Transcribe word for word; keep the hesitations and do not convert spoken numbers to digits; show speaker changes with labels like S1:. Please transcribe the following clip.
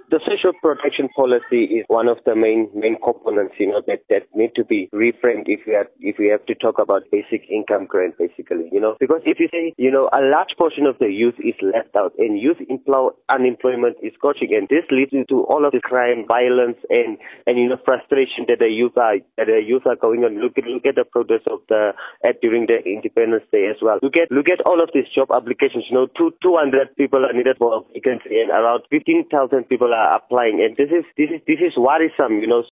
S1: The social protection policy is one of the main main components, you know, that, that need to be reframed if we have if we have to talk about basic income grant, basically, you know, because if you say, you know, a large portion of the youth is left out and youth employ, unemployment is scorching, and this leads into all of the crime, violence, and and you know frustration that the youth are that the youth are going on. Look at look at the progress of the at during the Independence Day as well. Look at look at all of these job applications. You know, two two hundred people are needed for a vacancy, and around fifteen thousand people are applying, and this is this is this is worrisome, you know.